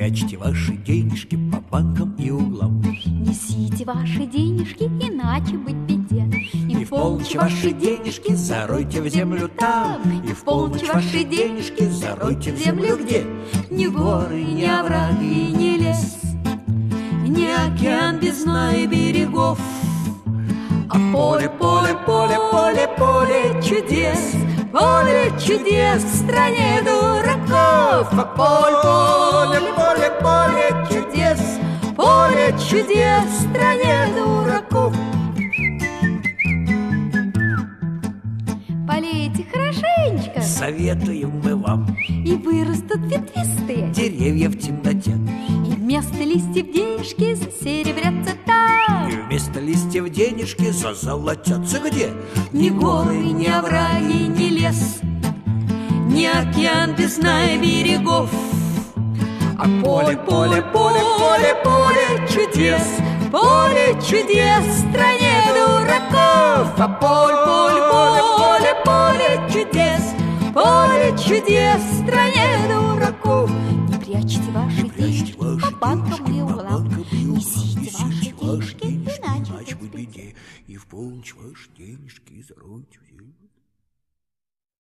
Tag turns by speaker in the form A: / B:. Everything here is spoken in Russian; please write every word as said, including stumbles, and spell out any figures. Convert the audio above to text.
A: прячьте ваши денежки по банкам и углам.
B: Несите ваши денежки, иначе быть беде.
A: И в полночь ваши денежки заройте в землю там, и в полночь ваши денежки заройте в землю где?
B: Ни горы, ни овраги, ни лес, ни океан без дна и берегов, а поле, поле, поле, поле, поле чудес, поле чудес в стране дураков. А поле, поле, поле, поле чудес, поле чудес в стране дураков. Полейте хорошенечко,
A: советуем мы вам,
B: и вырастут ветвистые
A: деревья в темноте,
B: и вместо листьев денежки засеребрятся там,
A: и вместо листьев денежки зазолотятся где?
B: Ни горы, ни овраги, ни лес, ни океан без дна и берегов, а поле, поле, поле, поле, поле чудес, поле чудес в стране дураков. А поле, поле, поле, поле, поле чудес, поле чудес в стране дураков. Не прячьте ваши денежки по банкам и углам, несите ваши денежки, иначе
A: быть беде. И в полночь ваши денежки заройте